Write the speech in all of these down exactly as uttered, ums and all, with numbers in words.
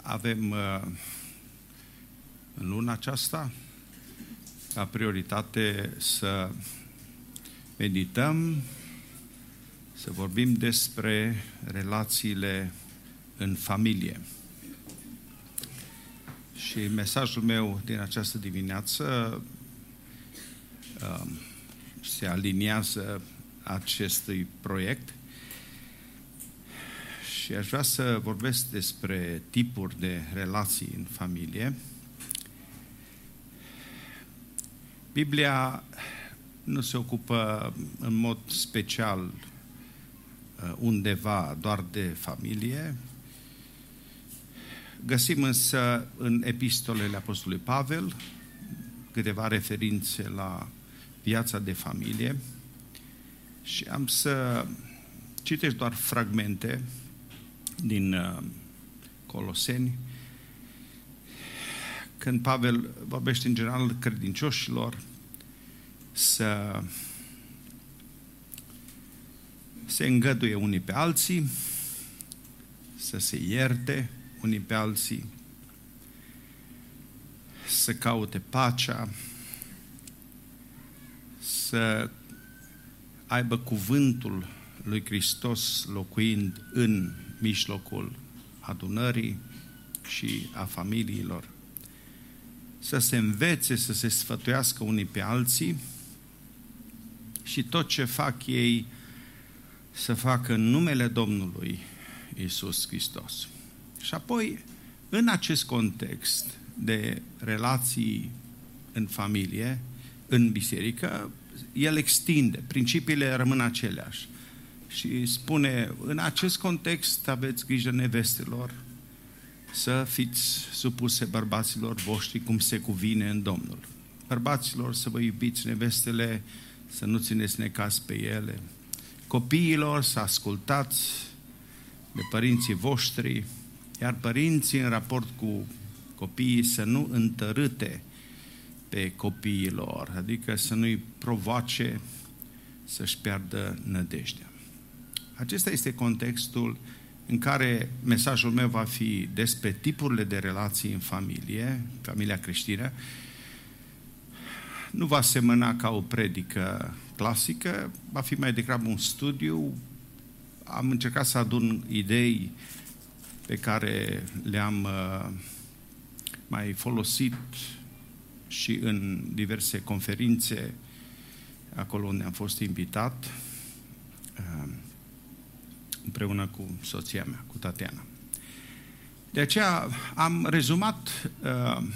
avem în luna aceasta ca prioritate să medităm, să vorbim despre relațiile în familie. Și mesajul meu din această dimineață se aliniază acestui proiect și aș vrea să vorbesc despre tipuri de relații în familie. Biblia nu se ocupă în mod special undeva doar de familie. Găsim însă în epistolele Apostolului Pavel câteva referințe la viața de familie și am să citesc doar fragmente din Coloseni, când Pavel vorbește în general credincioșilor să se îngăduie unii pe alții, să se ierte unii pe alții, să caute pacea, să aibă cuvântul lui Hristos locuind în mijlocul adunării și a familiilor, să se învețe, să se sfătuiască unii pe alții și tot ce fac ei să facă în numele Domnului Iisus Hristos. Și apoi, în acest context de relații în familie, în biserică, el extinde, principiile rămân aceleași. Și spune, în acest context aveți grijă nevestelor să fiți supuse bărbaților voștri cum se cuvine în Domnul. Bărbaților să vă iubiți nevestele, să nu țineți necaz pe ele. Copiilor să ascultați de părinții voștri, iar părinții în raport cu copiii să nu întărâte pe copiilor, adică să nu-i provoace să-și piardă nădejdea. Acesta este contextul în care mesajul meu va fi despre tipurile de relații în familie, familia creștină. Nu va semăna ca o predică clasică, va fi mai degrabă un studiu. Am încercat să adun idei pe care le-am uh, mai folosit și în diverse conferințe acolo unde am fost invitat uh, împreună cu soția mea, cu Tatiana. De aceea am rezumat uh,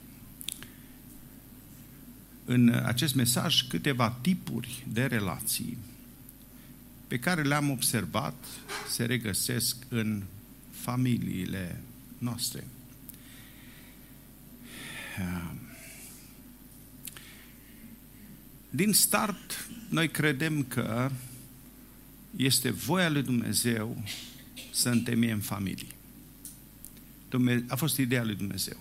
în acest mesaj câteva tipuri de relații pe care le-am observat se regăsesc în familiile noastre. Din start, noi credem că este voia lui Dumnezeu să întemeiem familii. A fost ideea lui Dumnezeu.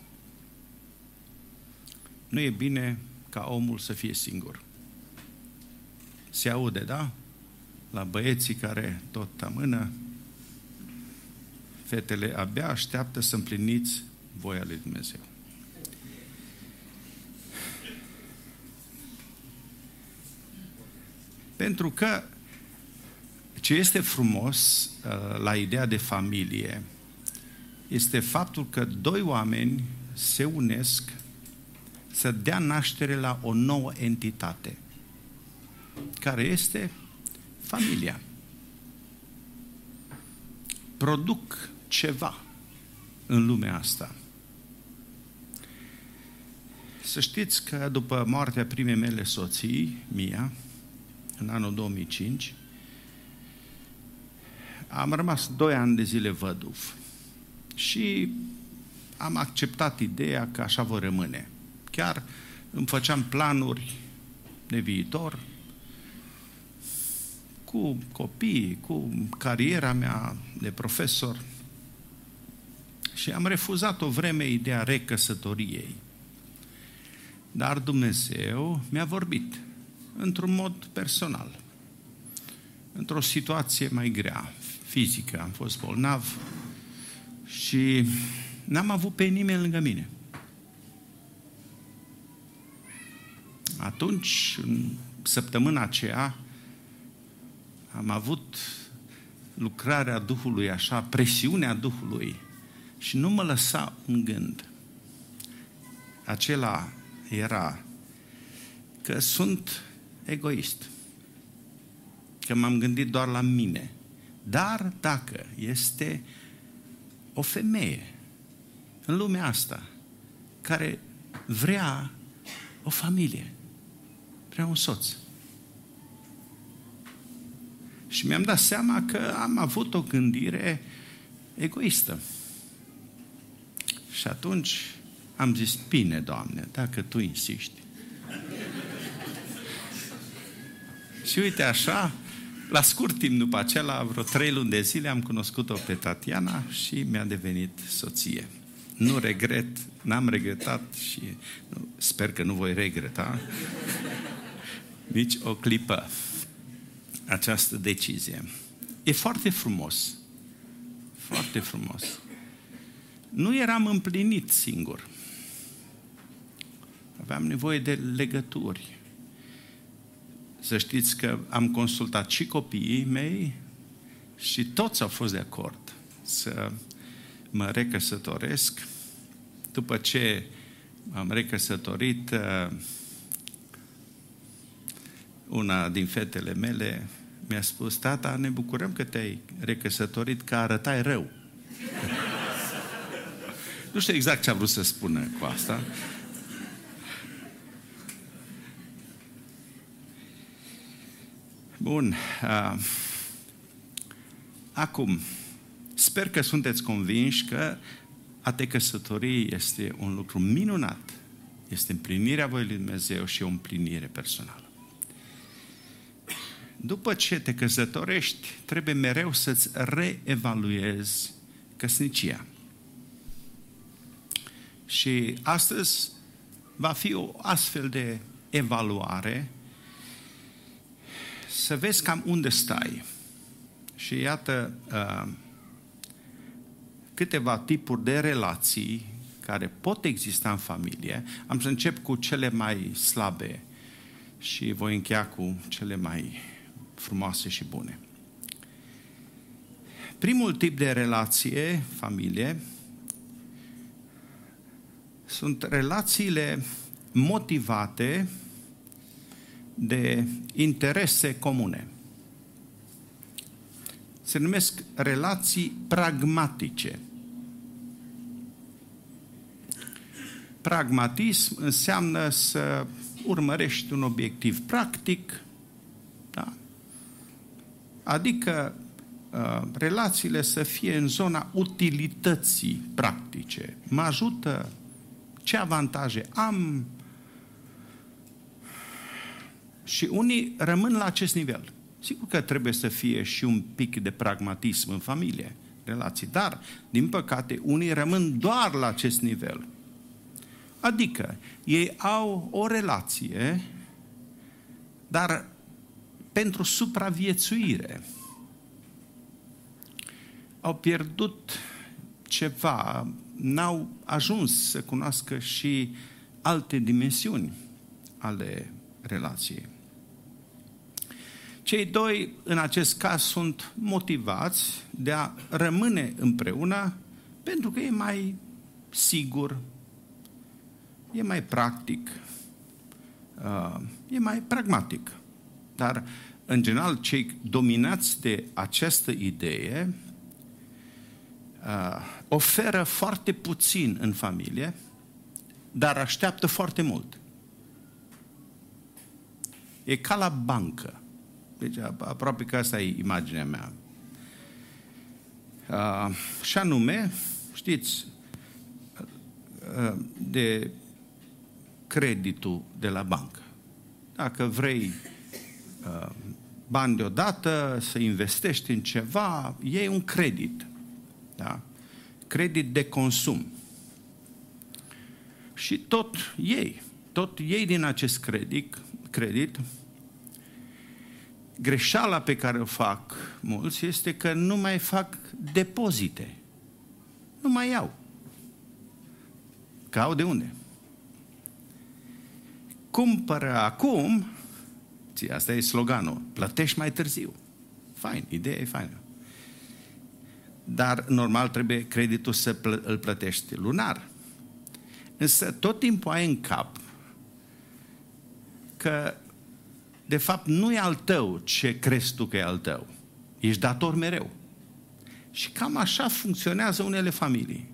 Nu e bine ca omul să fie singur. Se aude, da? La băieții care tot amână, fetele abia așteaptă să împliniți voia lui Dumnezeu. Pentru că ce este frumos uh, la ideea de familie este faptul că doi oameni se unesc să dea naștere la o nouă entitate, care este familia. Produc ceva în lumea asta. Să știți că după moartea primei mele soții, Mia, în anul două mii cinci, am rămas doi ani de zile văduv și am acceptat ideea că așa vor rămâne. Chiar îmi făceam planuri de viitor cu copiii, cu cariera mea de profesor și am refuzat o vreme ideea recăsătoriei. Dar Dumnezeu mi-a vorbit într-un mod personal, într-o situație mai grea, fizică. Am fost bolnav și n-am avut pe nimeni lângă mine. Atunci, în săptămâna aceea, am avut lucrarea Duhului așa, presiunea Duhului și nu mă lăsa un gând. Acela era că sunt egoist, că m-am gândit doar la mine. Dar dacă este o femeie în lumea asta care vrea o familie, vrea un soț, și mi-am dat seama că am avut o gândire egoistă. Și atunci am zis, bine, Doamne, dacă Tu insiști. Și uite așa, la scurt timp după acela, vreo trei luni de zile, am cunoscut-o pe Tatiana și mi-a devenit soție. Nu regret, n-am regretat și nu, sper că nu voi regreta nici o clipă această decizie. E foarte frumos. Foarte frumos. Nu eram împlinit singur. Aveam nevoie de legături. Să știți că am consultat și copiii mei și toți au fost de acord să mă recăsătoresc. După ce am recăsătorit, una din fetele mele mi-a spus, tata, ne bucurăm că te-ai recăsătorit, că arătai rău. Nu știu exact ce a vrut să spună cu asta. Bun. Uh, acum, sper că sunteți convinși că a te căsători este un lucru minunat. Este împlinirea voii lui Dumnezeu și o împlinire personală. După ce te căsătorești, trebuie mereu să-ți reevaluezi căsnicia. Și astăzi va fi o astfel de evaluare, să vezi cam unde stai. Și iată uh, câteva tipuri de relații care pot exista în familie. Am să încep cu cele mai slabe și voi încheia cu cele mai frumoase și bune. Primul tip de relație, familie, sunt relațiile motivate de interese comune. Se numesc relații pragmatice. Pragmatism înseamnă să urmărești un obiectiv practic, da? Adică uh, relațiile să fie în zona utilității practice. Mă ajută, ce avantaje am, și unii rămân la acest nivel. Sigur că trebuie să fie și un pic de pragmatism în familie, relații, dar, din păcate, unii rămân doar la acest nivel. Adică, ei au o relație, dar pentru supraviețuire. Au pierdut ceva, n-au ajuns să cunoască și alte dimensiuni ale relației. Cei doi, în acest caz, sunt motivați de a rămâne împreună pentru că e mai sigur, e mai practic, e mai pragmatic. Dar, în general, cei dominați de această idee oferă foarte puțin în familie, dar așteaptă foarte mult. E ca la bancă. Deci, aproape că asta e imaginea mea. Uh, și anume, știți, uh, de creditul de la bancă. Dacă vrei uh, bani deodată, să investești în ceva, iei un credit. Da? Credit de consum. Și tot iei, tot iei din acest credit, credit. Greșeala pe care o fac mulți este că nu mai fac depozite. Nu mai iau. Că au de unde. Cumpără acum, asta e sloganul, plătești mai târziu. Fain, ideea e faină. Dar normal trebuie creditul să plă- îl plătești lunar. Însă tot timpul ai în cap că de fapt nu e al tău ce crezi tu că e al tău. Ești dator mereu. Și cam așa funcționează unele familii.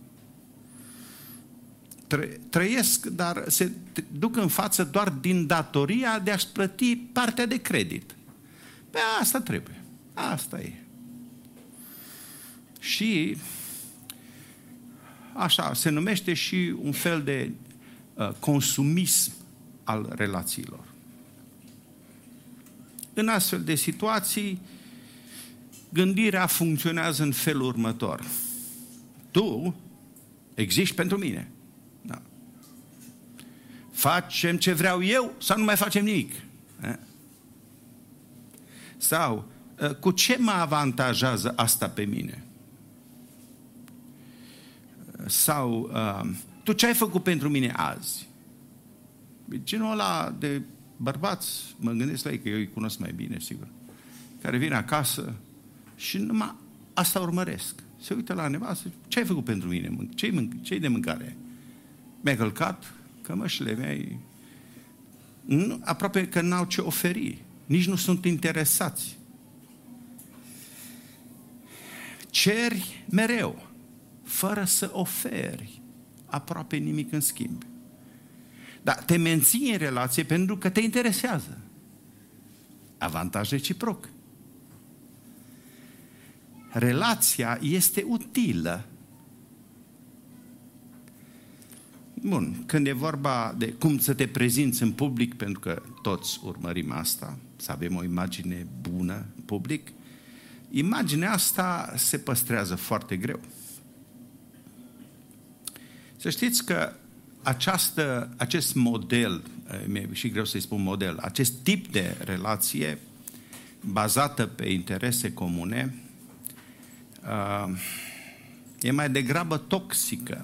Trăiesc, dar se duc în față doar din datoria de a-și plăti partea de credit. Pe asta trebuie. Asta e. Și așa, se numește și un fel de uh, consumism al relațiilor. În astfel de situații, gândirea funcționează în felul următor. Tu existi pentru mine. Da. Facem ce vreau eu sau nu mai facem nimic? Eh? Sau, cu ce mă avantajează asta pe mine? Sau, tu ce ai făcut pentru mine azi? Genul ăla de bărbați, mă gândesc la ei, că eu îi cunosc mai bine, sigur, care vin acasă și numai asta urmăresc. Se uită la nevastă, ce ai făcut pentru mine? Ce-i, ce-i de mâncare? Mi-ai călcat cămășile mei. Nu, aproape că n-au ce oferi. Nici nu sunt interesați. Ceri mereu, fără să oferi aproape nimic în schimb. Dar te menții în relație pentru că te interesează. Avantaj reciproc. Relația este utilă. Bun, când e vorba de cum să te prezinți în public, pentru că toți urmărim asta, să avem o imagine bună în public, imaginea asta se păstrează foarte greu. Să știți că această, acest model, mi-e și greu să-i spun model, acest tip de relație bazată pe interese comune e mai degrabă toxică.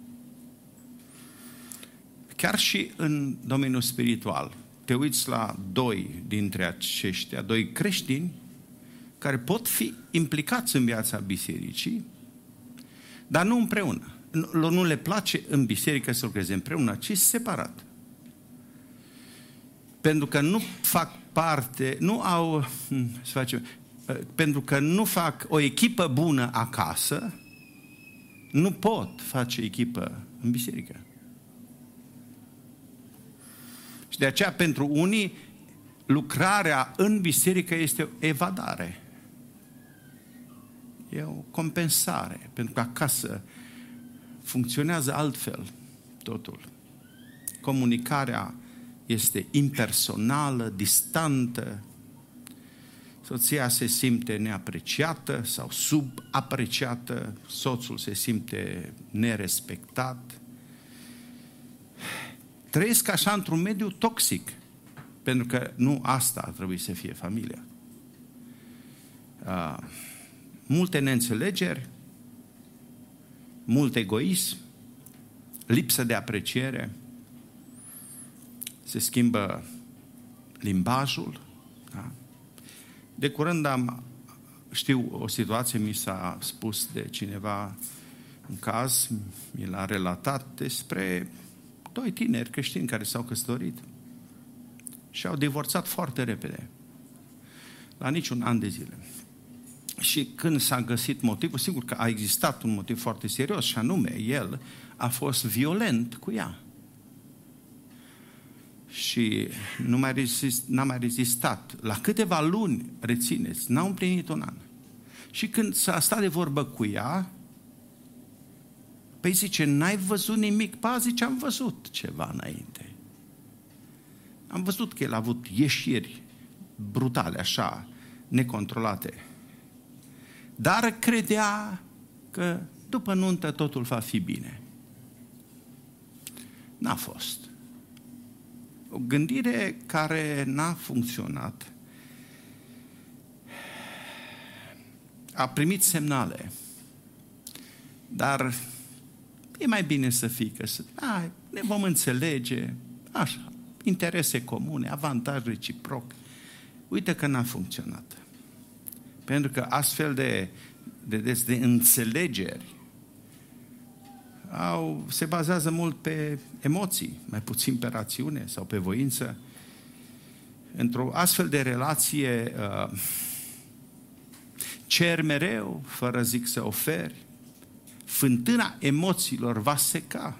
Chiar și în domeniul spiritual. Te uiți la doi dintre aceștia, doi creștini, care pot fi implicați în viața bisericii, dar nu împreună. Nu, nu le place în biserică să lucreze împreună, ci separat. Pentru că nu fac parte, nu au, să facem, pentru că nu fac o echipă bună acasă, nu pot face echipă în biserică. Și de aceea, pentru unii, lucrarea în biserică este o evadare. E o compensare, pentru că acasă funcționează altfel totul. Comunicarea este impersonală, distantă. Soția se simte neapreciată sau subapreciată, soțul se simte nerespectat. Trăiesc așa într-un mediu toxic, pentru că nu asta ar trebui să fie familia. Uh, multe neînțelegeri, mult egoism, lipsă de apreciere, se schimbă limbajul. Da? De curând am, știu o situație, mi s-a spus de cineva un caz, mi l-a relatat despre doi tineri creștini care s-au căsătorit și au divorțat foarte repede, la niciun an de zile. Și când s-a găsit motivul, sigur că a existat un motiv foarte serios, și anume, el a fost violent cu ea. Și nu mai rezist, n-a mai rezistat. La câteva luni, rețineți, n-au împlinit un an. Și când s-a stat de vorbă cu ea, păi zice, n-ai văzut nimic? Pa, zice, am văzut ceva înainte. Am văzut că el a avut ieșiri brutale, așa, necontrolate. Dar credea că după nuntă totul va fi bine. N-a fost. O gândire care n-a funcționat. A primit semnale, dar e mai bine să fii, că să, a, ne vom înțelege, așa, interese comune, avantaj reciproc. Uite că n-a funcționat. Pentru că astfel de, de, de, de înțelegeri au, se bazează mult pe emoții, mai puțin pe rațiune sau pe voință. Într-o astfel de relație uh, cer mereu, fără zic să oferi, fântâna emoțiilor va seca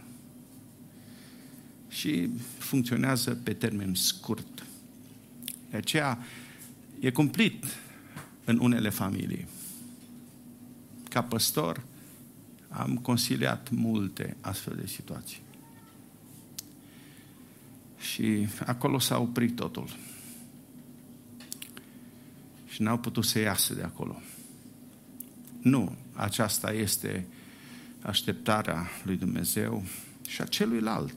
și funcționează pe termen scurt. De aceea e cumplit în unele familii. Ca păstor am consiliat multe astfel de situații. Și acolo s-a oprit totul. Și n-au putut să iasă de acolo. Nu, aceasta este așteptarea lui Dumnezeu și a celuilalt.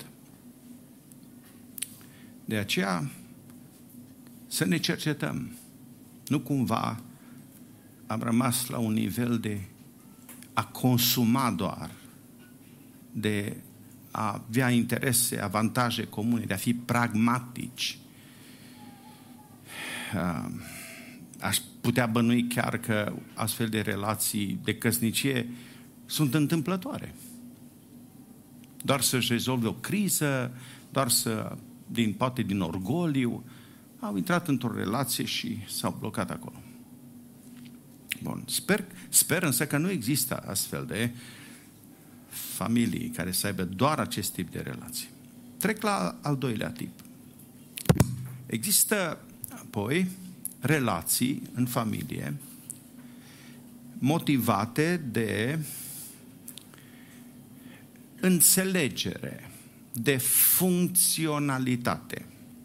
De aceea să ne cercetăm. Nu cumva am rămas la un nivel de a consuma doar, de a avea interese, avantaje comune, de a fi pragmatici. Aș putea bănui chiar că astfel de relații de căsnicie sunt întâmplătoare. Doar să-și rezolve o criză, doar să, din, poate din orgoliu, au intrat într-o relație și s-au blocat acolo. Bun, sper, sper însă că nu există astfel de familii care să aibă doar acest tip de relații. Trec la al doilea tip. Există apoi relații în familie motivate de înțelegere, de funcționalitate.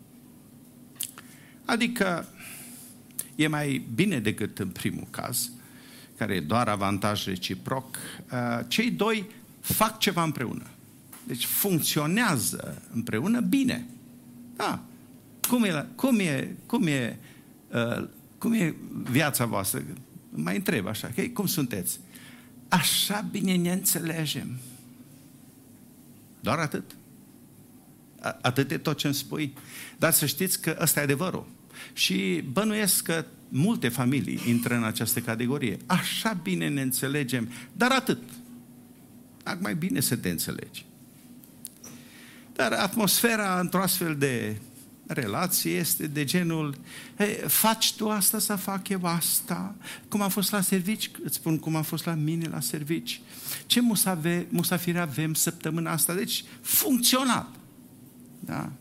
Adică e mai bine decât în primul caz, care e doar avantaj reciproc, cei doi fac ceva împreună. Deci funcționează împreună bine. Da. Cum e, cum e, cum e, cum e viața voastră? Mai întreb așa, okay? Cum sunteți? Așa bine ne înțelegem. Doar atât. Atât e tot ce îmi spui. Dar să știți că ăsta e adevărul. Și bănuiesc că multe familii intră în această categorie. Așa bine ne înțelegem, dar atât. Ar mai bine să te înțelegi. Dar atmosfera într-o astfel de relație este de genul, hey, faci tu asta să fac eu asta? Cum a fost la servici? Îți spun cum a fost la mine la servici. Ce musafiri avem săptămâna asta? Deci, funcțional. Da?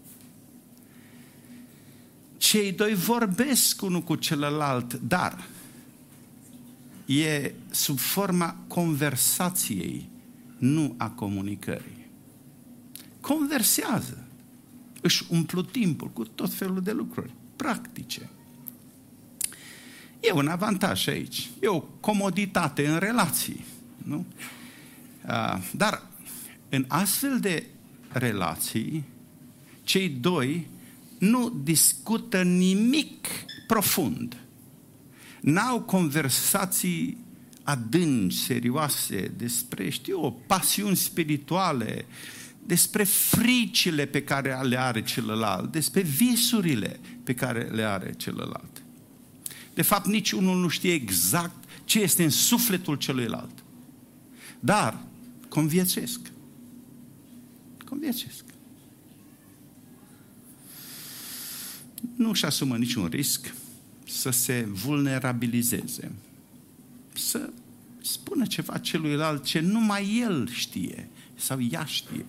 Cei doi vorbesc unul cu celălalt, dar e sub forma conversației, nu a comunicării. Conversează. Își umplu timpul cu tot felul de lucruri practice. E un avantaj aici. E o comoditate în relații. Nu? Dar în astfel de relații, cei doi nu discută nimic profund. N-au conversații adânci, serioase, despre, știu, pasiuni spirituale, despre fricile pe care le are celălalt, despre visurile pe care le are celălalt. De fapt, nici unul nu știe exact ce este în sufletul celuilalt. Dar conviețuiesc. Conviețuiesc. Nu își asumă niciun risc să se vulnerabilizeze, să spună ceva celuilalt ce numai el știe sau ea știe.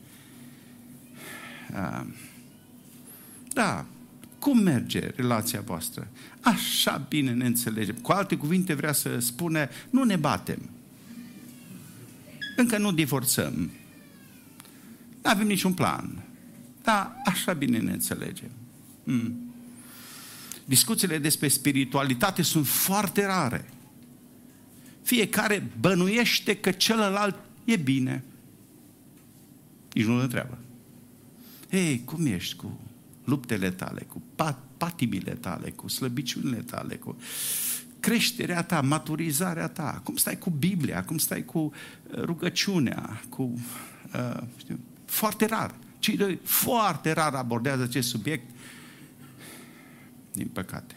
Da, cum merge relația voastră? Așa bine ne înțelegem. Cu alte cuvinte vrea să spune, nu ne batem. Încă nu divorțăm. Nu avem niciun plan. Da, așa bine ne înțelegem. Hmm. Discuțiile despre spiritualitate sunt foarte rare. Fiecare bănuiește că celălalt e bine. Nici nu-l întreabă. Ei, cum ești cu luptele tale, cu pat- patimile tale, cu slăbiciunile tale, cu... creșterea ta, maturizarea ta, cum stai cu Biblia, cum stai cu rugăciunea, cu, uh, știu, foarte rar. Cei doi foarte rar abordează acest subiect, din păcate.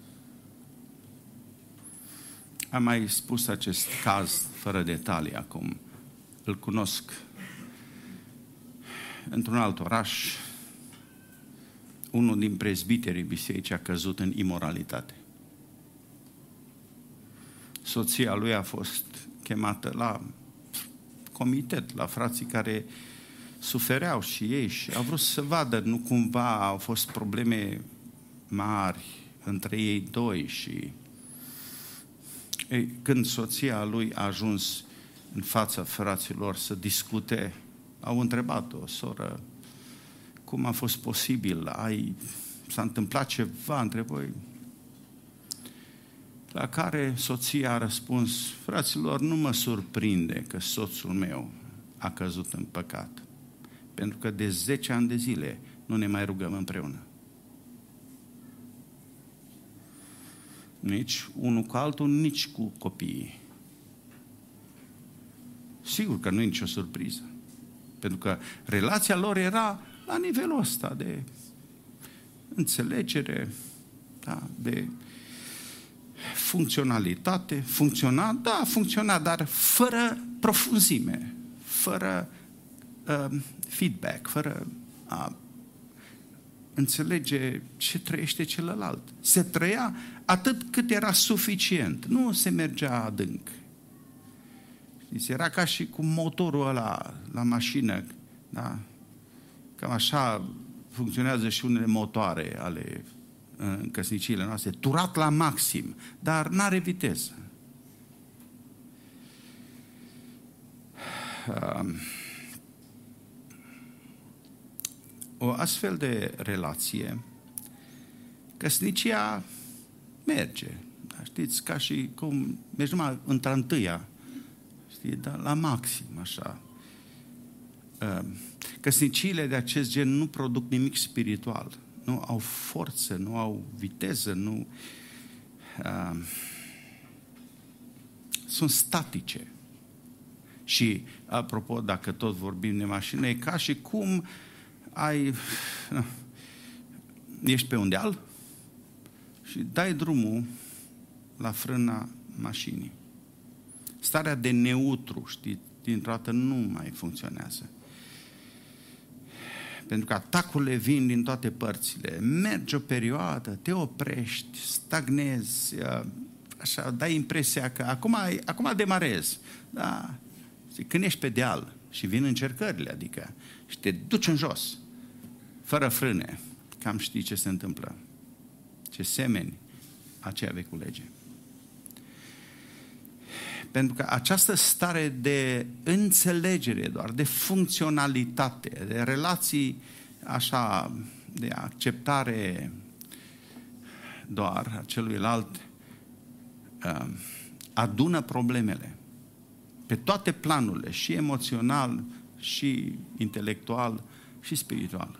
Am mai spus acest caz fără detalii acum. Îl cunosc într-un alt oraș. Unul din prezbiterii bisericii a căzut în imoralitate. Soția lui a fost chemată la comitet, la frații care sufereau și ei și au vrut să vadă, nu cumva au fost probleme mari între ei doi și ei, când soția lui a ajuns în fața fraților să discute, au întrebat-o, soră, cum a fost posibil? Ai, s-a întâmplat ceva între voi? La care soția a răspuns, fraților, nu mă surprinde că soțul meu a căzut în păcat, pentru că de zece ani de zile nu ne mai rugăm împreună. Nici unul cu altul, nici cu copiii. Sigur că nu e nicio surpriză, pentru că relația lor era la nivelul ăsta de înțelegere, da, de funcționalitate, funcționa, da, funcționa, dar fără profunzime, fără uh, feedback, fără a înțelege ce trăiește celălalt. Se trăia atât cât era suficient, nu se mergea adânc. Era ca și cu motorul ăla la mașină, da? Cam așa funcționează și unele motoare ale în căsniciile noastre, turat la maxim, dar n-are viteză. O astfel de relație, căsnicia merge, da? Știți, ca și cum mergi numai între întâia, știi, dar la maxim, așa. Căsniciile de acest gen nu produc nimic spiritual, nu au forță, nu au viteză, nu uh, sunt statice. Și, apropo, dacă tot vorbim de mașină, e ca și cum ai, uh, ești pe un deal și dai drumul la frâna mașinii. Starea de neutru, știi, dintr-o dată nu mai funcționează. Pentru că atacurile vin din toate părțile. Mergi o perioadă, te oprești, stagnezi, așa, dai impresia că acum, acum demarezi. Da? Când ești pe deal și vin încercările, adică, și te duci în jos, fără frâne, cam știi ce se întâmplă. Ce semeni aceea vei culege. Pentru că această stare de înțelegere doar, de funcționalitate, de relații așa, de acceptare doar a celuilalt, adună problemele pe toate planurile, și emoțional, și intelectual, și spiritual.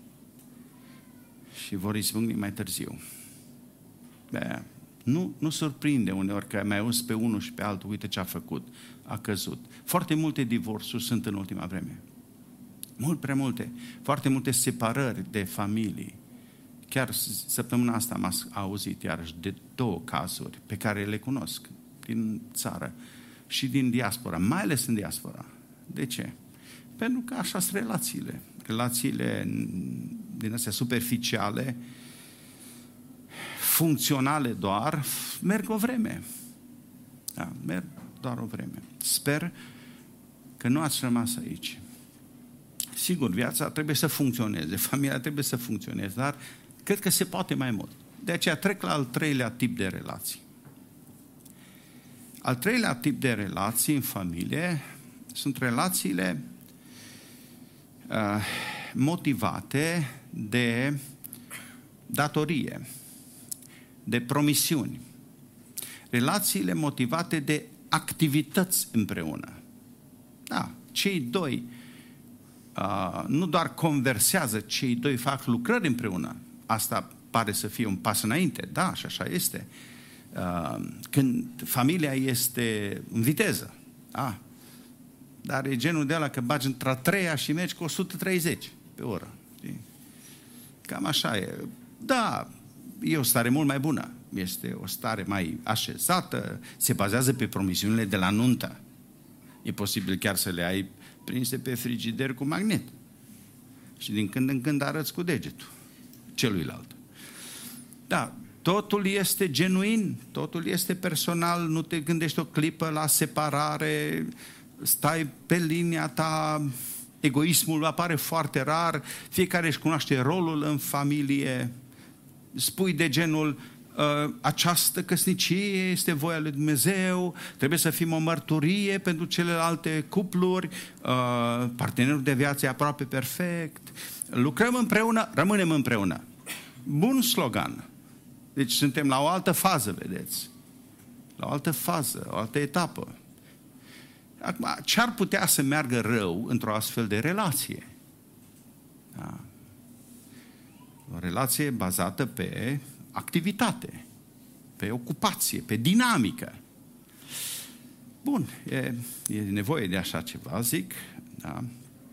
Și vor izbucni mai târziu. De-aia, Nu, nu surprinde uneori că mai auzi pe unul și pe altul, uite ce a făcut, a căzut. Foarte multe divorțuri sunt în ultima vreme. Mult prea multe. Foarte multe separări de familii. Chiar săptămâna asta am auzit iarăși de două cazuri pe care le cunosc din țară și din diaspora, mai ales în diaspora. De ce? Pentru că așa sunt relațiile. Relațiile din astea superficiale, funcționale doar, merg o vreme. Da, merg doar o vreme. Sper că nu ați rămas aici. Sigur, viața trebuie să funcționeze, familia trebuie să funcționeze, dar cred că se poate mai mult. De aceea trec la al treilea tip de relații. Al treilea tip de relații în familie sunt relațiile uh, motivate de datorie, de promisiuni. Relațiile motivate de activități împreună. Da, cei doi uh, nu doar conversează, cei doi fac lucrări împreună. Asta pare să fie un pas înainte, da, și așa este. când familia este în viteză. Ah, dar e genul de ăla că bagi într-a treia și mergi cu o sută treizeci pe oră. Știi? Cam așa e. Da, e o stare mult mai bună. Este o stare mai așezată, se bazează pe promisiunile de la nuntă. E posibil chiar să le ai prinse pe frigider cu magnet. Și din când în când arăți cu degetul celuilalt. Da, totul este genuin, totul este personal, nu te gândești o clipă la separare, stai pe linia ta, egoismul apare foarte rar, fiecare își cunoaște rolul în familie, spui de genul, această căsnicie este voia lui Dumnezeu, trebuie să fim o mărturie pentru celelalte cupluri, partenerul de viață e aproape perfect, lucrăm împreună, rămânem împreună. Bun slogan. Deci suntem la o altă fază, vedeți? La o altă fază, o altă etapă. Acum, ce-ar putea să meargă rău într-o astfel de relație? Da. O relație bazată pe activitate, pe ocupație, pe dinamică. Bun, e, e nevoie de așa ceva, zic. Da.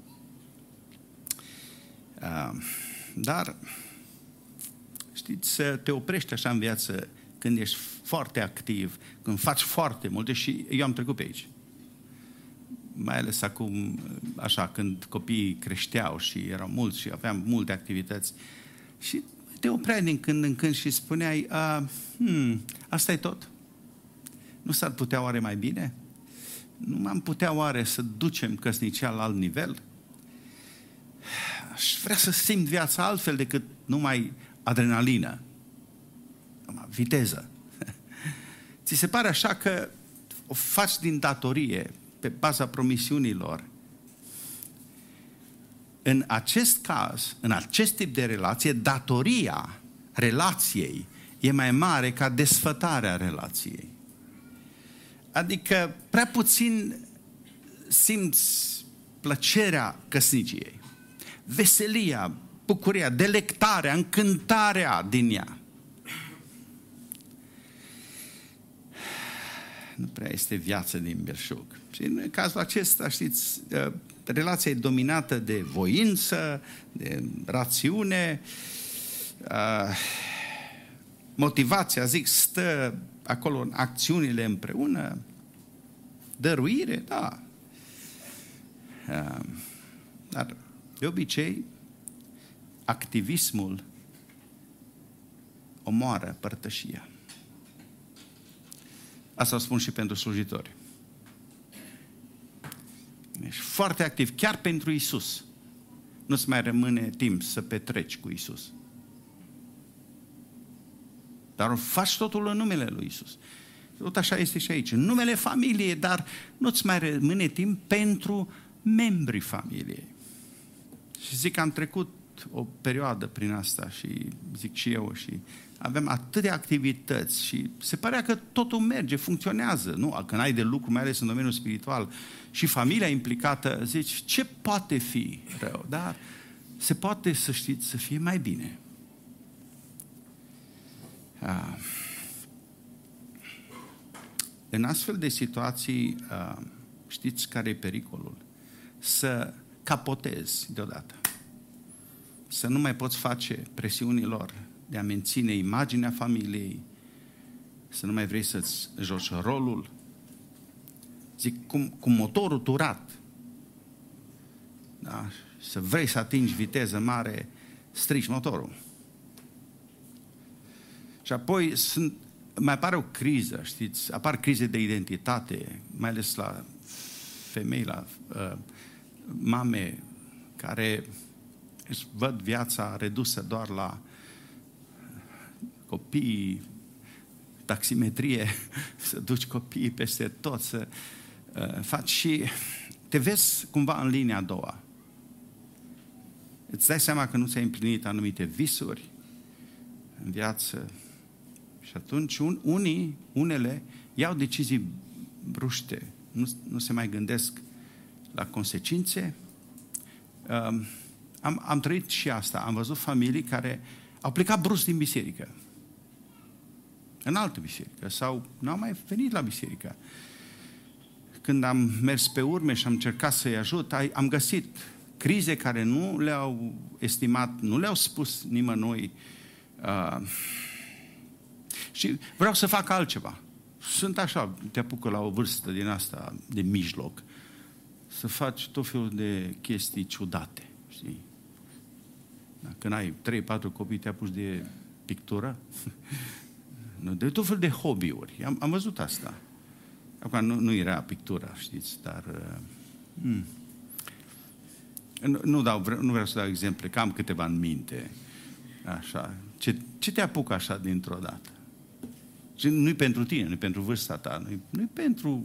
Dar, știți, te oprești așa în viață când ești foarte activ, când faci foarte multe și eu am trecut pe aici. Mai ales acum, așa, când copiii creșteau și erau mulți și aveam multe activități și te opreai din când în când și spuneai, hmm, asta e tot? Nu s-ar putea oare mai bine? Nu am putea oare să ducem căsnicia la alt nivel? Aș vrea să simt viața altfel decât numai adrenalină, numai viteză. Ți se pare așa că o faci din datorie, pe baza promisiunilor. În acest caz, în acest tip de relație, datoria relației e mai mare ca desfătarea relației. Adică prea puțin simți plăcerea căsniciei, veselia, bucuria, delectarea, încântarea din ea. Nu prea este viață din belșug. Și în cazul acesta, știți, relația e dominată de voință, de rațiune, motivația, zic, stă acolo în acțiunile împreună, dăruire, da. Dar, de obicei, activismul omoară părtășia. Asta o spun și pentru slujitori. Ești foarte activ, chiar pentru Iisus. Nu-ți mai rămâne timp să petreci cu Iisus. Dar o faci totul în numele lui Iisus. Tot așa este și aici. În numele familiei, dar nu-ți mai rămâne timp pentru membrii familiei. Și zic că am trecut o perioadă prin asta și zic și eu și avem atâtea activități și se părea că totul merge, funcționează, nu? Când ai de lucru, mai ales în domeniul spiritual și familia implicată, zici, ce poate fi rău? Dar se poate, să știți, să fie mai bine. Ah. În astfel de situații, ah, știți care e pericolul? Să capotezi deodată. Să nu mai poți face presiunilor de a menține imaginea familiei, să nu mai vrei să-ți joci rolul. Zic, cum, cum motorul turat, da? Să vrei să atingi viteză mare, strici motorul. Și apoi sunt, mai apare o criză, știți, apar crize de identitate, mai ales la femei, la uh, mame care își văd viața redusă doar la copii, taximetrie, să duci copiii peste tot, să uh, faci și te vezi cumva în linia a doua. Îți dai seama că nu ți-ai împlinit anumite visuri în viață și atunci un, unii, unele iau decizii bruște, nu, nu se mai gândesc la consecințe. Um, am, am trăit și asta, am văzut familii care au plecat brusc din biserică. în altă biserică sau n-au mai venit la biserică. Când am mers pe urme și am încercat să-i ajut, am găsit crize care nu le-au estimat, nu le-au spus nimănui. Uh, și vreau să fac altceva. Sunt așa, te apucă la o vârstă din asta de mijloc, să faci tot felul de chestii ciudate, știi? Când ai trei patru copii, te apuci de pictură, de tot felul de hobby-uri. Am, am văzut asta. Acum nu, nu era pictura, știți, dar uh, nu, nu, dau, nu vreau să dau exemple, că am câteva în minte. Așa. Ce, ce te apucă așa dintr-o dată? Nu-i pentru tine, nu-i pentru vârsta ta, nu-i, nu-i pentru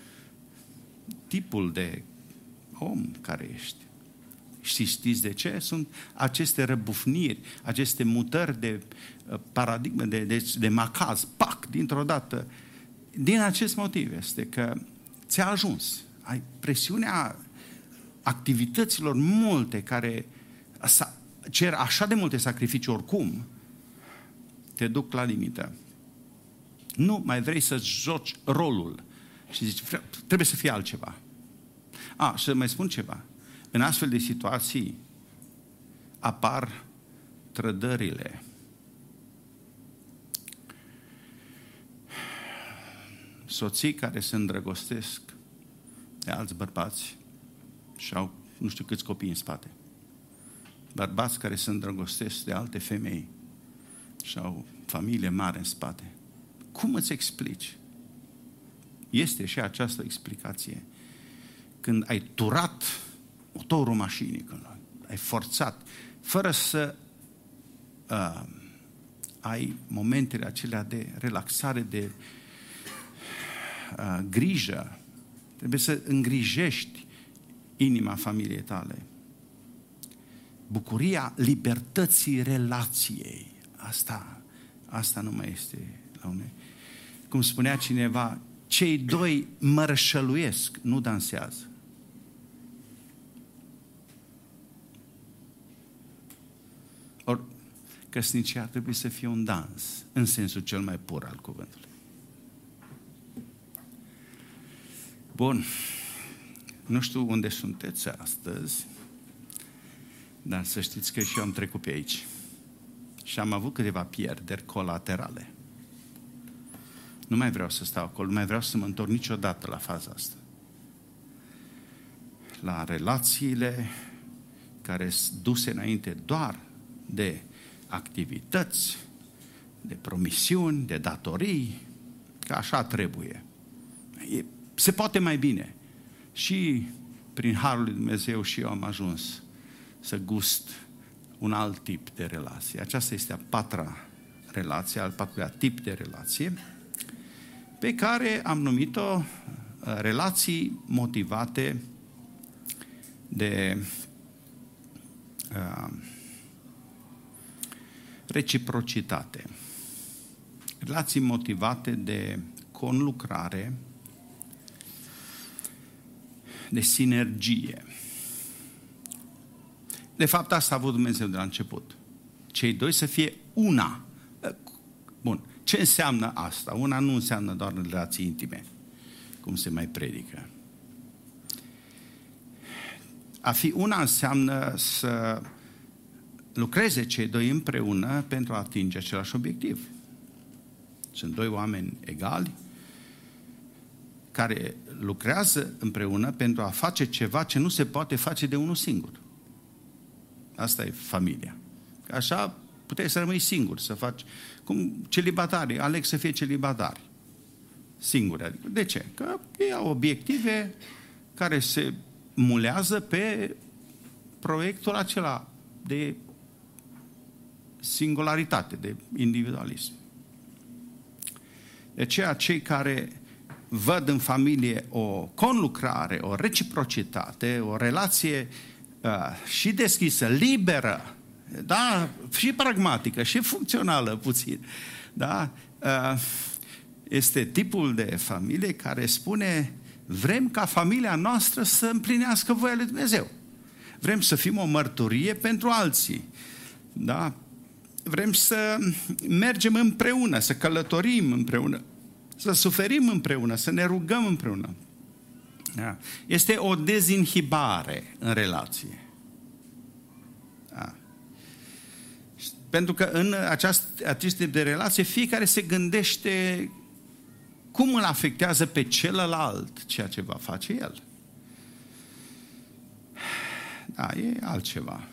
tipul de om care ești. Și știți de ce? Sunt aceste răbufniri, aceste mutări de paradigme, de, de, de macaz, pac, dintr-o dată. Din acest motiv este că ți-a ajuns. Ai presiunea activităților multe care cer așa de multe sacrificii oricum, te duc la limită. Nu mai vrei să joci rolul și zici, trebuie să fie altceva. A, și să mai spun ceva. În astfel de situații apar trădările. Soții care se îndrăgostesc de alți bărbați și au nu știu câți copii în spate. Bărbați care se îndrăgostesc de alte femei și au familie mare în spate. Cum îți explici? Este și această explicație. Când ai turat motorul mașinii, când ai forțat, fără să uh, ai momentele acelea de relaxare, de uh, grijă, trebuie să îngrijești inima familiei tale. Bucuria libertății relației. Asta, asta nu mai este la une. Cum spunea cineva, cei doi mărșăluiesc, nu dansează. Or, căsnicia ar trebui să fie un dans, în sensul cel mai pur al cuvântului. Bun, nu știu unde sunteți astăzi, dar să știți că și eu am trecut pe aici. Și am avut câteva pierderi colaterale. Nu mai vreau să stau acolo, nu mai vreau să mă întorc niciodată la faza asta. La relațiile care sunt duse înainte doar de activități, de promisiuni, de datorii, că așa trebuie. E, se poate mai bine. Și prin Harul lui Dumnezeu și eu am ajuns să gust un alt tip de relație. Aceasta este a patra relație, al patrulea tip de relație, pe care am numit-o relații motivate de uh, reciprocitate. Relații motivate de conlucrare, de sinergie. De fapt, asta a avut Dumnezeu de la început. Cei doi să fie una. Bun. Ce înseamnă asta? Una nu înseamnă doar relații intime, cum se mai predică. A fi una înseamnă să lucreze cei doi împreună pentru a atinge același obiectiv. Sunt doi oameni egali care lucrează împreună pentru a face ceva ce nu se poate face de unul singur. Asta e familia. Așa puteai să rămâi singur, să faci cum celibatarii, aleg să fie celibatari. Singuri. Adică, de ce? Că ei au obiective care se mulează pe proiectul acela de singularitate, de individualism. De aceea, cei care văd în familie o conlucrare, o reciprocitate, o relație uh, și deschisă, liberă, da, și pragmatică, și funcțională puțin, da, uh, este tipul de familie care spune: vrem ca familia noastră să împlinească voia lui Dumnezeu. Vrem să fim o mărturie pentru alții. Da? vrem să mergem împreună, să călătorim împreună, să suferim împreună, să ne rugăm împreună. Da. Este o dezinhibare în relație. Da. Pentru că în aceast, acest tip de relație fiecare se gândește cum îl afectează pe celălalt ceea ce va face el. Da, e altceva.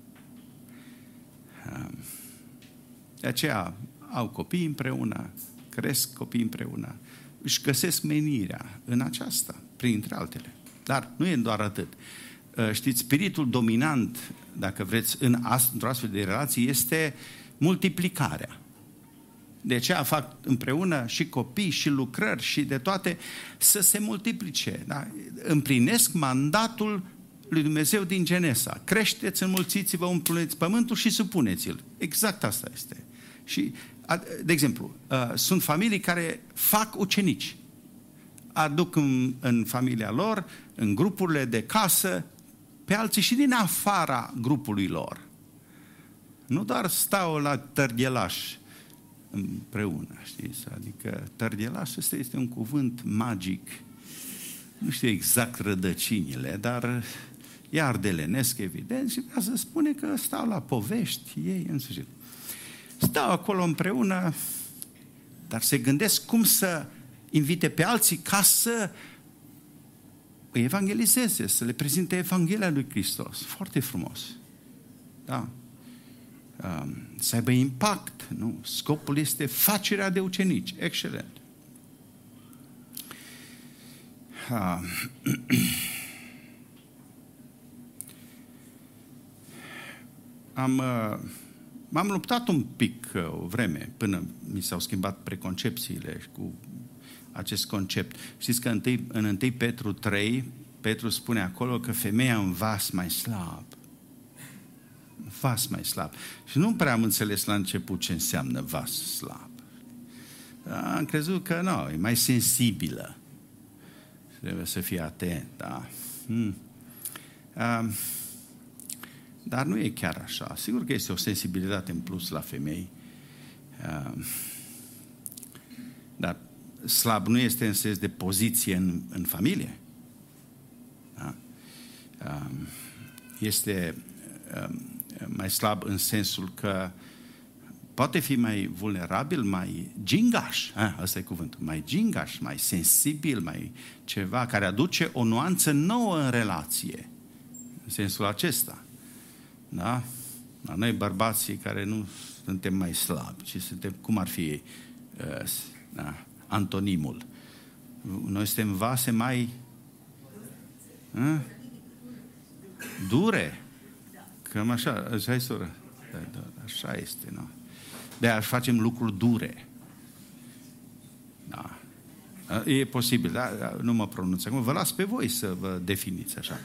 De aceea au copii împreună, cresc copii împreună, își găsesc menirea în aceasta, printre altele. Dar nu e doar atât. Știți, spiritul dominant, dacă vreți, în într-o astfel de relație, este multiplicarea. De aceea fac împreună și copii, și lucrări, și de toate, să se multiplice. Da? Împlinesc mandatul lui Dumnezeu din Genesa. Creșteți, înmulțiți-vă, umpleți pământul și supuneți-l. Exact asta este. Și, de exemplu, sunt familii care fac ucenici. Aduc în, în familia lor, în grupurile de casă, pe alții și din afara grupului lor. Nu doar stau la tărghelaș împreună, știți? Adică tărghelaș ăsta este un cuvânt magic. Nu știu exact rădăcinile, dar e ardelenesc, evident, și vrea să spune că stau la povești, ei în sfârșit. Stau acolo împreună, dar se gândesc cum să invite pe alții ca să îi evangelizeze, să le prezinte Evanghelia lui Hristos. Foarte frumos. Da. Să aibă impact. Nu? Scopul este facerea de ucenici. Excelent. Am, m-am luptat un pic o vreme până mi s-au schimbat preconcepțiile cu acest concept. Știți că întâi, în întâi Petru trei, Petru spune acolo că femeia în vas mai slab. Vas mai slab. Și nu prea am înțeles la început ce înseamnă vas slab. Am crezut că nu, e mai sensibilă. Trebuie să fie atent, da. Hmm. Um, dar nu e chiar așa. Sigur că este o sensibilitate în plus la femei. Um, dar slab nu este în sens de poziție în, în familie. Da? Um, este um, mai slab în sensul că poate fi mai vulnerabil, mai gingaș, ah, ăsta e cuvântul, mai gingaș, mai sensibil, mai ceva care aduce o nuanță nouă în relație. În sensul acesta. Da? La noi bărbații care nu suntem mai slabi, ci suntem, cum ar fi uh, da, antonimul. Noi suntem vase mai uh, dure. Cam așa, așa e, soră. Așa este, nu? De-aia facem lucruri dure. Da. E posibil, da? Nu mă pronunț acum. Vă las pe voi să vă definiți așa.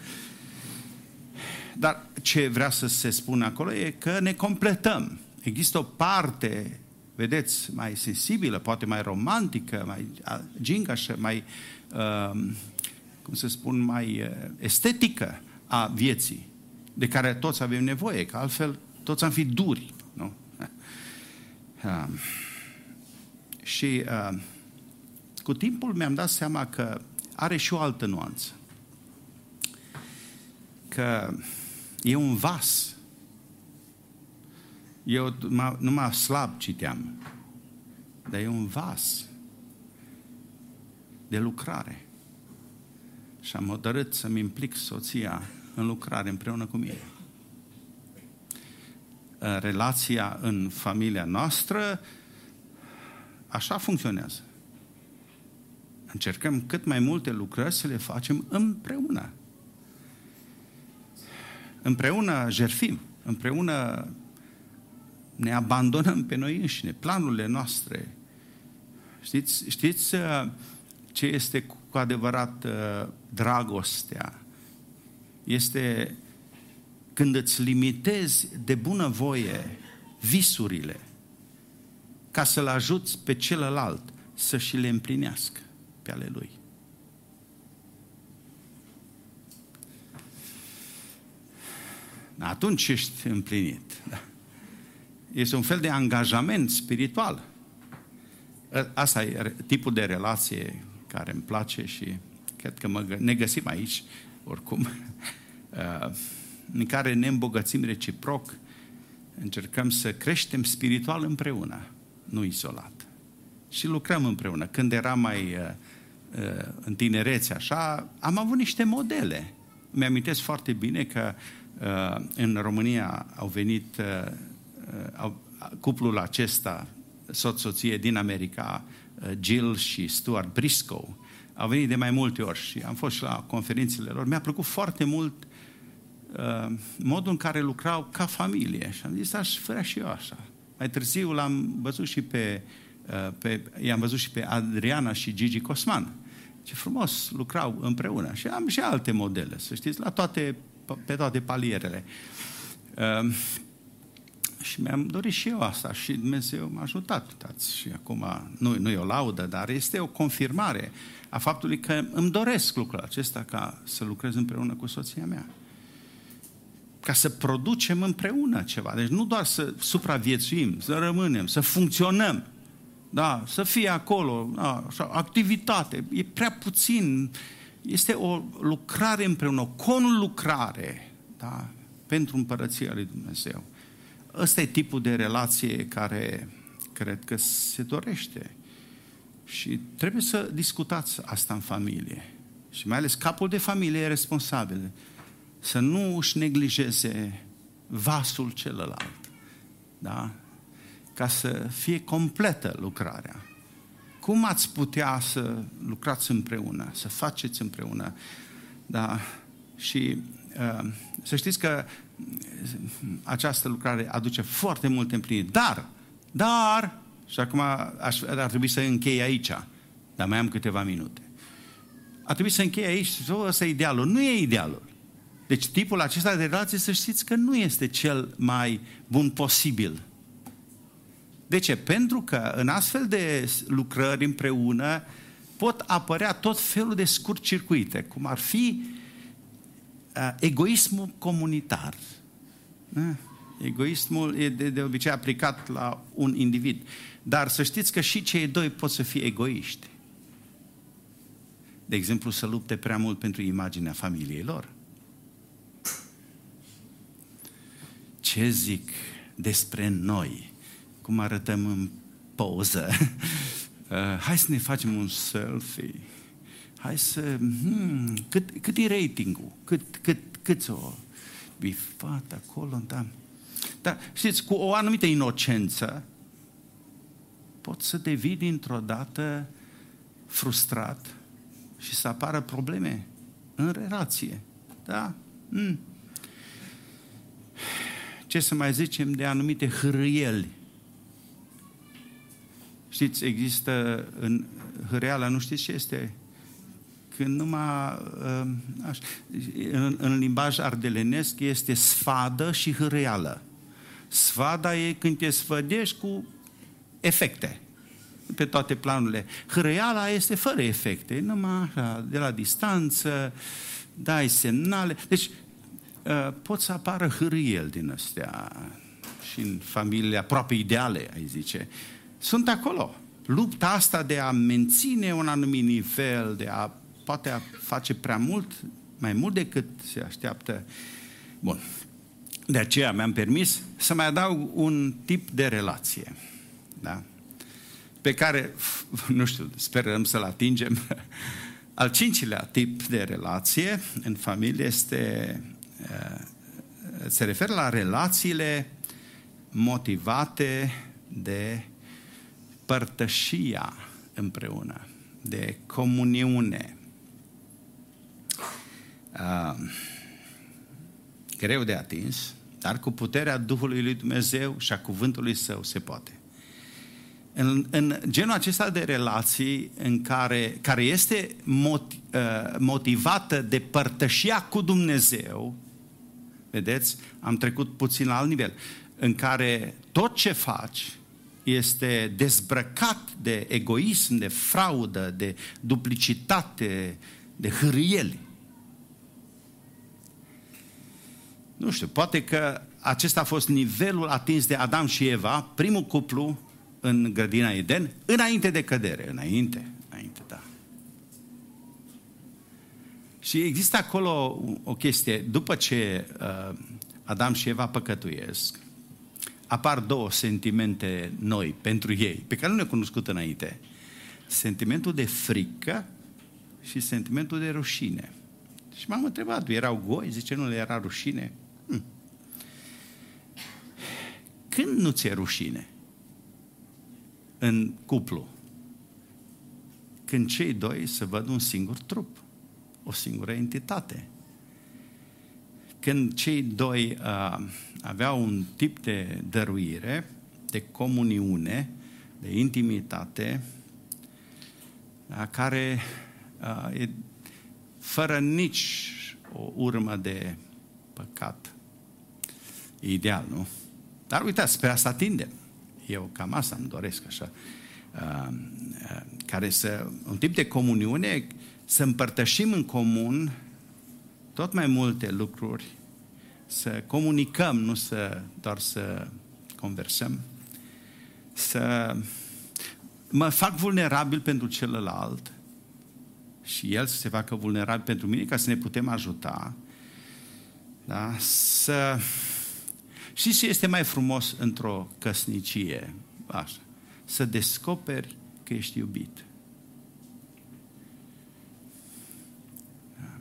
Dar ce vrea să se spună acolo e că ne completăm. Există o parte, vedeți, mai sensibilă, poate mai romantică, mai gingașă, mai, uh, cum să spun, mai uh, estetică a vieții, de care toți avem nevoie, că altfel toți am fi duri, nu? Uh, și uh, cu timpul mi-am dat seama că are și o altă nuanță. Că e un vas. Eu numai slab citeam, dar e un vas de lucrare. Și am hotărât să-mi implic soția în lucrare împreună cu mine. Relația în familia noastră așa funcționează. Încercăm cât mai multe lucrări să le facem împreună. Împreună jertfim, împreună ne abandonăm pe noi înșine, planurile noastre. Știți, știți ce este cu adevărat dragostea? Este când îți limitezi de bunăvoie visurile ca să-l ajuți pe celălalt să și le împlinească pe ale lui. Atunci ești împlinit. Da. Este un fel de angajament spiritual. Asta e tipul de relație care îmi place și cred că mă, ne găsim aici, oricum, în care ne îmbogățim reciproc, încercăm să creștem spiritual împreună, nu izolat. Și lucrăm împreună. Când eram mai în tinerețe, așa, am avut niște modele. Mi-amintesc foarte bine că în România au venit au, cuplul acesta, soț-soție din America, Jill și Stuart Briscoe, au venit de mai multe ori și am fost și la conferințele lor. Mi-a plăcut foarte mult uh, modul în care lucrau ca familie și am zis, aș vrea și eu așa. Mai târziu l-am văzut și pe, uh, pe i-am văzut și pe Adriana și Gigi Cosman. Ce frumos lucrau împreună. Și am și alte modele, să știți, la toate, pe toate palierele. Uh, Și mi-am dorit și eu asta și Dumnezeu m-a ajutat. Uitați, și acum nu, nu e o laudă, dar este o confirmare a faptului că îmi doresc lucrul acesta ca să lucrez împreună cu soția mea. Ca să producem împreună ceva. Deci nu doar să supraviețuim, să rămânem, să funcționăm. Da, să fie acolo, da, activitate. E prea puțin. Este o lucrare împreună, o conlucrare, da, pentru împărăția lui Dumnezeu. Ăsta e tipul de relație care cred că se dorește. Și trebuie să discutați asta în familie. Și mai ales capul de familie e responsabil. Să nu își neglijeze vasul celălalt. Da? Ca să fie completă lucrarea. Cum ați putea să lucrați împreună, să faceți împreună? Da? Și uh, să știți că această lucrare aduce foarte multe împliniri. Dar, dar, și acum aș, ar trebui să închei aici, dar mai am câteva minute. Ar trebui să închei aici, ăsta e idealul. Nu e idealul. Deci tipul acesta de relație, să știți că nu este cel mai bun posibil. De ce? Pentru că în astfel de lucrări împreună pot apărea tot felul de scurt-circuite, cum ar fi uh, egoismul comunitar. Uh, egoismul e de, de obicei aplicat la un individ. Dar să știți că și cei doi pot să fie egoiști. De exemplu, să lupte prea mult pentru imaginea familiei lor. Ce zic despre noi? Cum arătăm în poză? Uh, hai să ne facem un selfie. Hai să... Hmm, cât, cât e ratingul? Cât, cât, cât o bifat acolo? Da. Dar știți, cu o anumită inocență poți să devii dintr-o dată frustrat și să apară probleme în relație. Da? Hmm. Ce să mai zicem de anumite hârâieli? Știți, există în hârâiala, nu știți ce este? Când numai, așa, în, în limbaj ardelenesc este sfadă și hârâială. Sfada e când te sfădești cu efecte pe toate planurile. Hârâiala este fără efecte, numai așa, de la distanță, dai semnale. Deci, pot să apară hârâieli din astea și în familiile aproape ideale, ai zice. Sunt acolo. Lupta asta de a menține un anumit nivel, de a poate a face prea mult, mai mult decât se așteaptă. Bun. De aceea mi-am permis să mai adaug un tip de relație. Da? Pe care, nu știu, sperăm să-l atingem. Al cincilea tip de relație în familie este, se referă la relațiile motivate de părtășia împreună, de comuniune. Uh, greu de atins, dar cu puterea Duhului lui Dumnezeu și a cuvântului Său se poate. În, în genul acesta de relații în care, care este motiv, uh, motivată de părtășia cu Dumnezeu, vedeți, am trecut puțin la alt nivel, în care tot ce faci este dezbrăcat de egoism, de fraudă, de duplicitate, de hârâieli. Nu știu, poate că acesta a fost nivelul atins de Adam și Eva, primul cuplu în grădina Eden, înainte de cădere. Înainte, înainte, da. Și există acolo o chestie, după ce uh, Adam și Eva păcătuiesc, apar două sentimente noi pentru ei, pe care nu le-au cunoscut înainte. Sentimentul de frică și sentimentul de rușine. Și m-am întrebat, erau goi? Zice, nu le era rușine? Hm. Când nu ți-e rușine în cuplu? Când cei doi se văd un singur trup, o singură entitate. Când cei doi uh, aveau un tip de dăruire, de comuniune, de intimitate, uh, care uh, e fără nici o urmă de păcat. E ideal, nu? Dar uitați, spre asta tindem. Eu cam asta îmi doresc așa. Uh, uh, care să, un tip de comuniune, să împărtășim în comun tot mai multe lucruri, să comunicăm, nu să doar să conversăm, să mă fac vulnerabil pentru celălalt și el să se facă vulnerabil pentru mine, ca să ne putem ajuta. Da? Să... Și ce este mai frumos într-o căsnicie? Așa. Să descoperi că ești iubit. Da.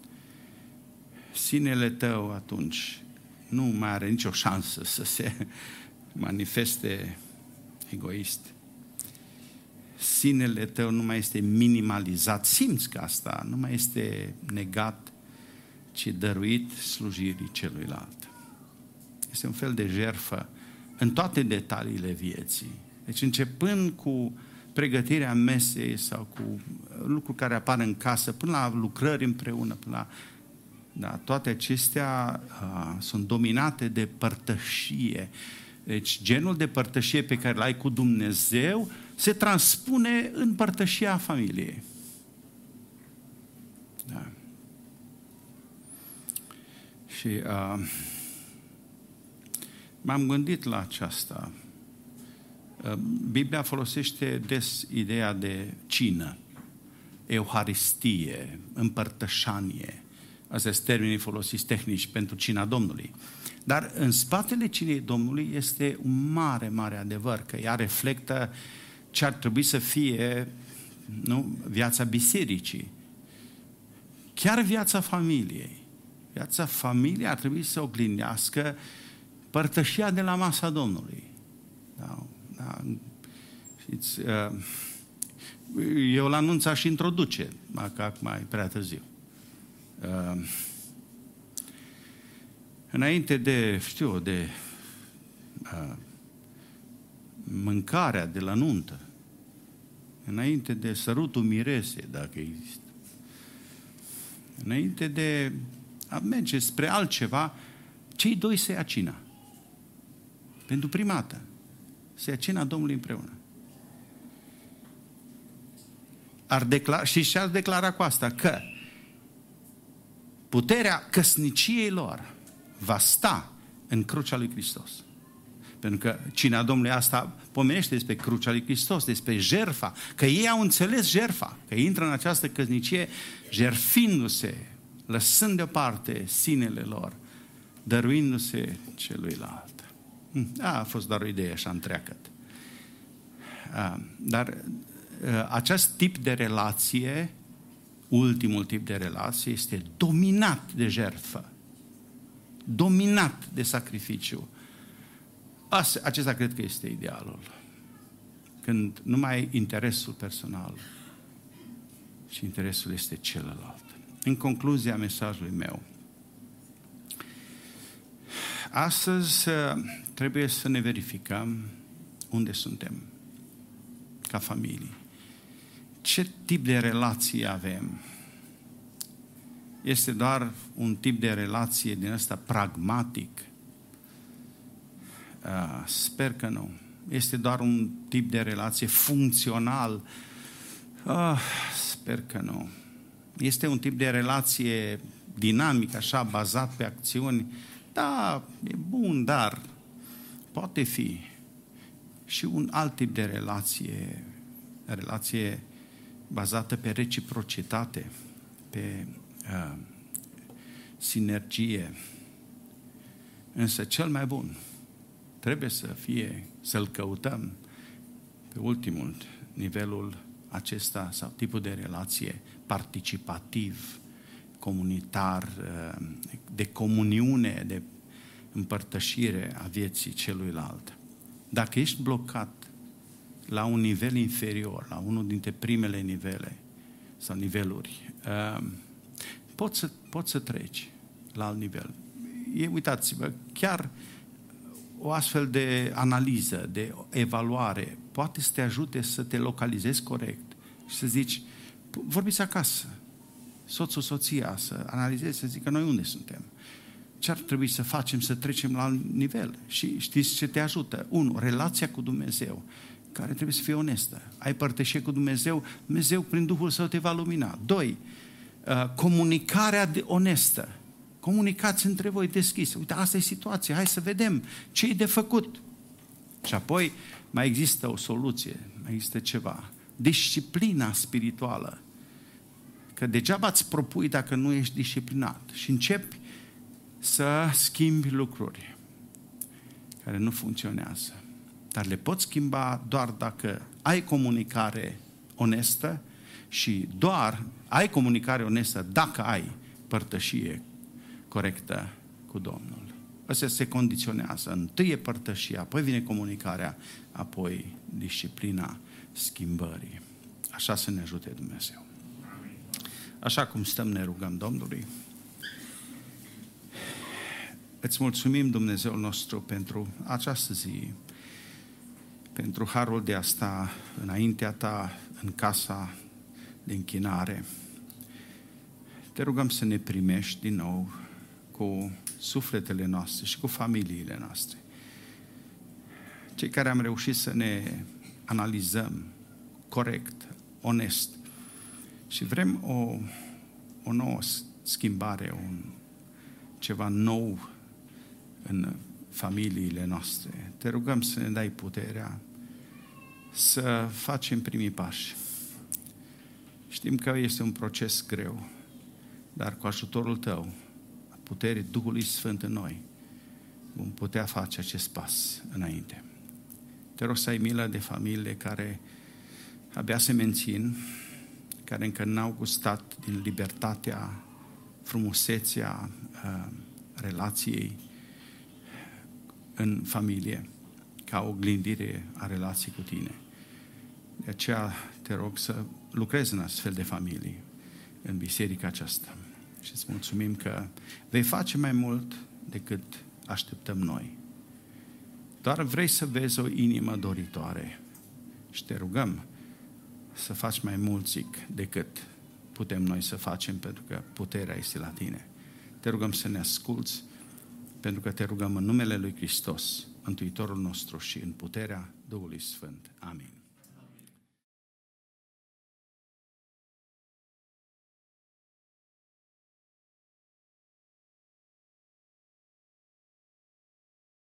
Sinele tău atunci nu mai are nicio șansă să se manifeste egoist. Sinele tău nu mai este minimalizat. Simți că asta nu mai este negat, ci dăruit slujirii celuilalt. Este un fel de jertfă în toate detaliile vieții. Deci începând cu pregătirea mesei sau cu lucruri care apar în casă, până la lucrări împreună, până la... Da, toate acestea uh, sunt dominate de părtășie. Deci genul de părtășie pe care l-ai cu Dumnezeu se transpune în părtășia familiei. Da. Și uh, m-am gândit la aceasta. Uh, Biblia folosește des ideea de cină, euharistie, împărtășanie. Astea sunt termenii folosiți tehnici pentru cina Domnului. Dar în spatele cinei Domnului este un mare, mare adevăr, că ea reflectă ce ar trebui să fie, nu, viața bisericii. Chiar viața familiei. Viața familiei ar trebui să oglindească părtășia de la masa Domnului. Da, da. Știți, eu l-anunț aș introduce, că acum e prea târziu. Uh, înainte de, știu, de uh, mâncarea de la nuntă, înainte de sărutul miresei, dacă există, înainte de a merge spre altceva, cei doi se ia cina. Pentru prima dată. Se ia cina Domnului împreună. Ar declara, și și-ar declara cu asta că puterea căsniciei lor va sta în crucea lui Hristos. Pentru că cina Domnului asta pomenește despre crucea lui Hristos, despre jertfa, că ei au înțeles jertfa, că intră în această căsnicie jertfindu-se, lăsând deoparte sinele lor, dăruindu-se celuilalt. A, a fost doar o idee așa întreagă. Dar acest tip de relație, ultimul tip de relație, este dominat de jertfă, dominat de sacrificiu. Acesta cred că este idealul. Când nu mai ai interesul personal, și interesul este celălalt. În concluzia mesajului meu, astăzi trebuie să ne verificăm unde suntem ca familie. Ce tip de relație avem? Este doar un tip de relație din ăsta pragmatic? Uh, sper că nu. Este doar un tip de relație funcțional? Uh, sper că nu. Este un tip de relație dinamic, așa, bazat pe acțiuni? Da, e bun, dar poate fi și un alt tip de relație, relație bazată pe reciprocitate, pe uh, sinergie. Însă cel mai bun trebuie să fie, să-l căutăm pe ultimul, nivelul acesta sau tipul de relație participativ, comunitar, de comuniune, de împărtășire a vieții celuilalt. Dacă ești blocat la un nivel inferior, la unul dintre primele nivele sau niveluri, poți să, poți să treci la alt nivel. E, uitați-vă, chiar o astfel de analiză, de evaluare, poate să te ajute să te localizezi corect și să zici, vorbiți acasă, soțul, soția, să analizezi, să zică noi unde suntem. Ce ar trebui să facem să trecem la alt nivel? Și știți ce te ajută? Unu, relația cu Dumnezeu, care trebuie să fie onestă. Ai părtășie cu Dumnezeu, Dumnezeu prin Duhul Său te va lumina. Doi, comunicarea onestă. Comunicați între voi deschis. Uite, asta e situația, hai să vedem ce e de făcut. Și apoi mai există o soluție, mai există ceva. Disciplina spirituală. Că degeaba îți propui dacă nu ești disciplinat și începi să schimbi lucruri care nu funcționează. Dar le poți schimba doar dacă ai comunicare onestă și doar ai comunicare onestă dacă ai părtășie corectă cu Domnul. Astea se condiționează. Întâi e părtășia, apoi vine comunicarea, apoi disciplina schimbării. Așa să ne ajute Dumnezeu. Așa cum stăm, ne rugăm Domnului. Îți mulțumim, Dumnezeul nostru, pentru această zi, pentru harul de a sta înaintea ta, în casa de închinare. Te rugăm să ne primești din nou cu sufletele noastre și cu familiile noastre. Cei care am reușit să ne analizăm corect, onest și vrem o, o nouă schimbare, un, ceva nou în familiile noastre. Te rugăm să ne dai puterea să facem primii pași. Știm că este un proces greu, dar cu ajutorul tău, puterii Duhului Sfânt în noi, vom putea face acest pas înainte. Te rog să ai milă de familiile care abia se mențin, care încă n-au gustat din libertatea, frumusețea uh, relației în familie, ca oglindire a relației cu tine. De aceea te rog să lucrezi în astfel de familii, în biserica aceasta. Și îți mulțumim că vei face mai mult decât așteptăm noi. Doar vrei să vezi o inimă doritoare și te rugăm să faci mai mult, zic, decât putem noi să facem, pentru că puterea este la tine. Te rugăm să ne asculți, pentru că te rugăm în numele lui Hristos, Mântuitorul nostru, și în puterea Duhului Sfânt. Amin.